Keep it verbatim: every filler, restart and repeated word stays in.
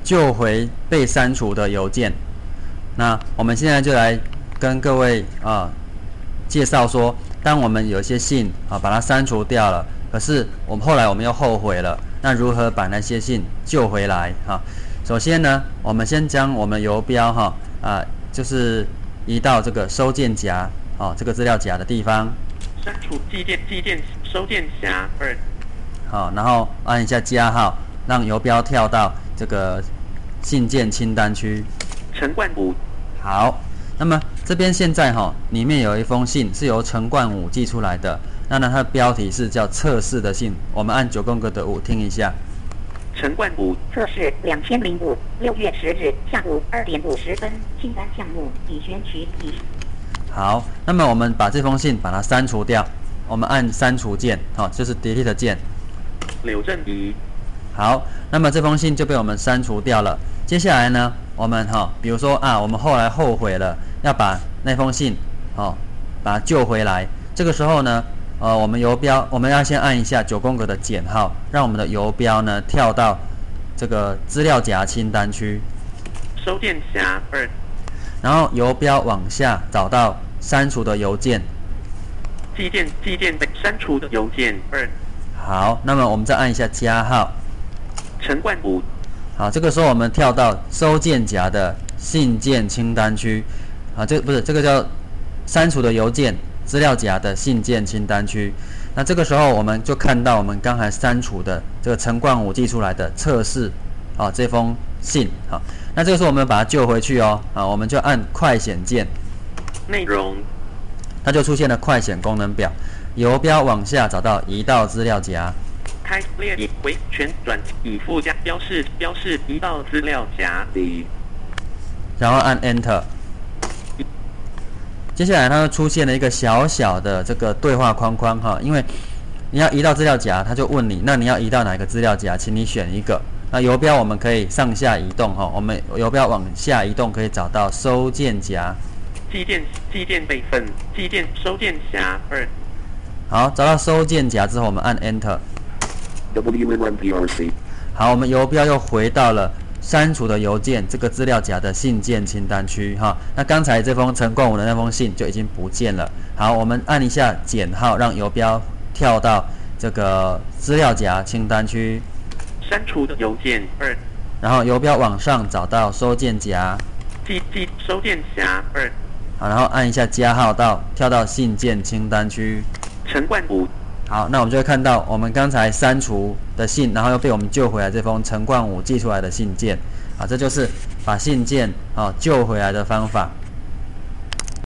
救回被删除的邮件。那我们现在就来跟各位啊、呃、介绍说，当我们有些信啊把它删除掉了，可是我们后来我们又后悔了，那如何把那些信救回来哈？首先呢，我们先将我们邮标哈啊、呃、就是移到这个收件夹哦这个资料夹的地方， 删除寄件寄件收件夹二， 好，然后按一下加号，让邮标跳到这个信件清单区。 陈冠武。 好，那么这边现在哈、哦，里面有一封信是由陈冠武寄出来的，那呢它的标题是叫测试的信，我们按九宫格的五听一下。 陈冠武测试两千零五六月十日下午二点五十分，清单项目已选取已。 好，那么我们把这封信把它删除掉，我们按删除键，好、哦，就是 delete 键。 刘正仪。 好，那么这封信就被我们删除掉了。接下来呢，我们哈、哦，比如说啊，我们后来后悔了，要把那封信哦，把它救回来。这个时候呢，呃，我们邮标我们要先按一下九宫格的减号，让我们的邮标呢跳到这个资料夹清单区， 收件夹二， 然后邮标往下找到删除的邮件， 寄件寄件被删除的邮件二。 好，那么我们再按一下加号。 陈冠武。 好，这个时候我们跳到收件夹的信件清单区，啊，这个不是这个叫删除的邮件资料夹的信件清单区。那这个时候我们就看到我们刚才删除的这个陈冠武寄出来的测试啊这封信。好，那这个时候我们把它救回去哦，啊，我们就按快显键， 内容， 它就出现了快显功能表，邮标往下找到移到资料夹。 开列以回旋转以附加标示标示移到资料夹里， 然后按 Enter。接下来它就出现了一个小小的这个对话框框哈，因为你要移到资料夹，它就问你，那你要移到哪个资料夹，请你选一个。那邮标我们可以上下移动哈，我们邮标往下移动可以找到收件夹。 寄件寄件备份寄件收件夹二。 好，找到收件夹之后，我们按 Enter。 W N P R C。 好，我们邮标又回到了删除的邮件这个资料夹的信件清单区哈。那刚才这封陈冠武的那封信就已经不见了。好，我们按一下减号，让邮标跳到这个资料夹清单区。 删除的邮件二。 然后邮标往上找到收件夹。 寄寄收件夹二。 好，然后按一下加号到跳到信件清单区。 陈冠武。 好，那我们就会看到我们刚才删除的信，然后又被我们救回来这封陈冠武寄出来的信件，啊，这就是把信件啊救回来的方法。